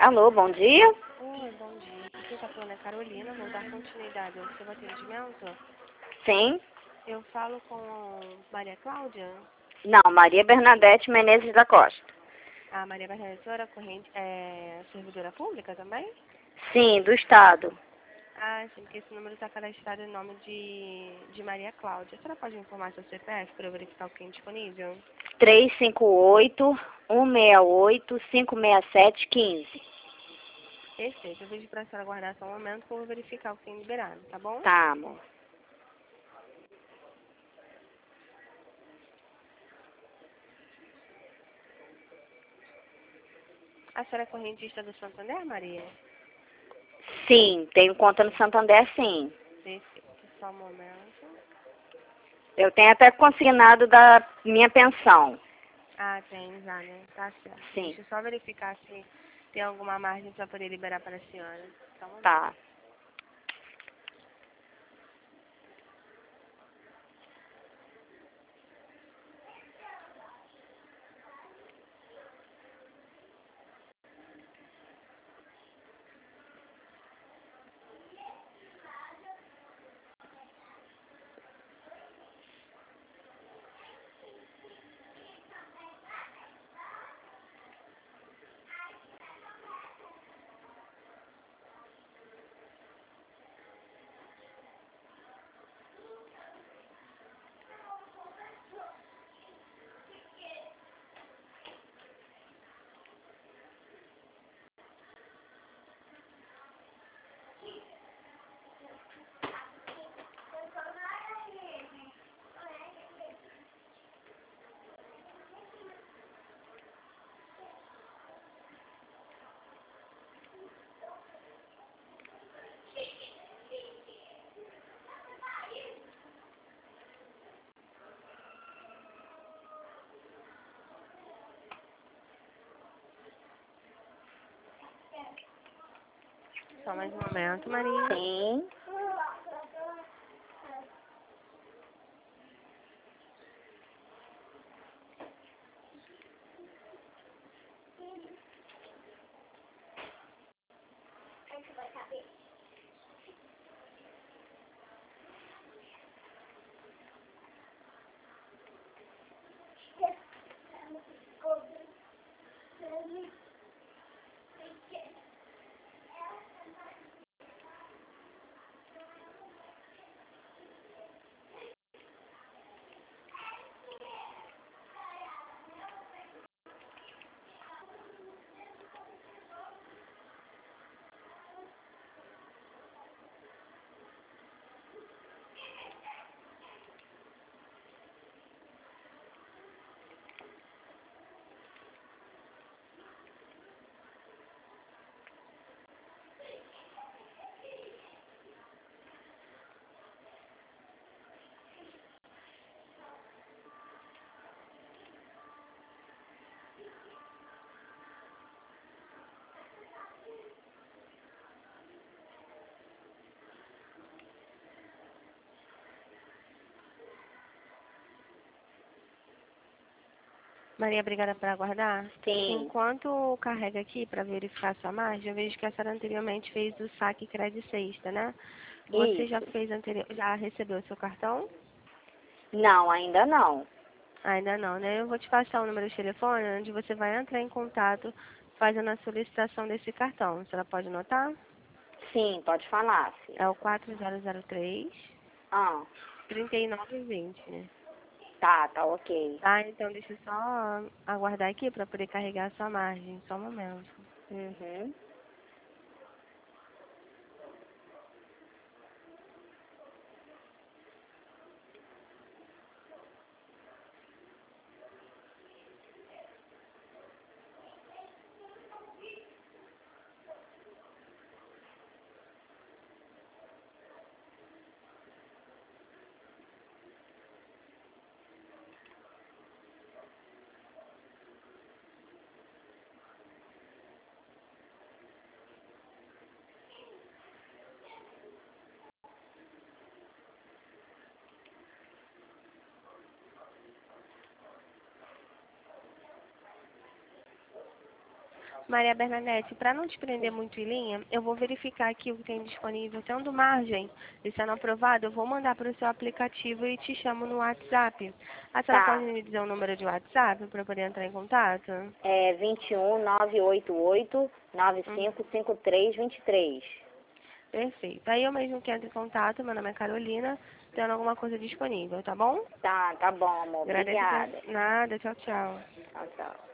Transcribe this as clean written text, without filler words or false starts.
Alô, bom dia? Oi, bom dia. Aqui quem está falando é Carolina, vou dar continuidade ao seu atendimento. Sim. Eu falo com Maria Cláudia. Não, Maria Bernadette Menezes da Costa. A Maria Bernadette corrente é servidora pública também? Sim, do Estado. Ah, sim, porque esse número está cadastrado em nome de Maria Cláudia. A senhora pode informar seu CPF para eu verificar o que tem disponível? 358-168-567-15. Perfeito, eu vou pedir para a senhora aguardar só um momento que eu vou verificar o que tem liberado, tá bom? Tá, amor. A senhora é correntista do Santander, Maria? Sim, tenho conta no Santander, sim. Perfeito, só um momento. Eu tenho até consignado da minha pensão. Ah, tem já, né? Tá certo. Sim. Deixa eu só verificar se tem alguma margem para poder liberar para a senhora. Só um momento. Tá. Só mais um momento, Maria. Sim. Maria, obrigada por aguardar. Sim. Enquanto carrega aqui para verificar sua margem, eu vejo que a senhora anteriormente fez o saque crédito sexta, né? Você já Isso. fez já recebeu o seu cartão? Não, ainda não. Ainda não, né? Eu vou te passar o número de telefone onde você vai entrar em contato fazendo a solicitação desse cartão. A senhora pode anotar? Sim, pode falar, É filha. o 4003 Ah, 3920. tá ok. Tá, então deixa eu só aguardar aqui para poder carregar a sua margem. Só um momento. Uhum. Maria Bernadette, para não te prender muito em linha, eu vou verificar aqui o que tem disponível, tendo margem e sendo aprovado, eu vou mandar para o seu aplicativo e te chamo no WhatsApp. A senhora pode Tá. me dizer o número de WhatsApp para eu poder entrar em contato? É 21 988 Hum, 955323. perfeito. Aí eu mesmo que entro em contato, meu nome é Carolina, tendo alguma coisa disponível, tá bom? Tá bom, amor. Agradeço. Obrigada. Nada, tchau, tchau. Tchau, tchau.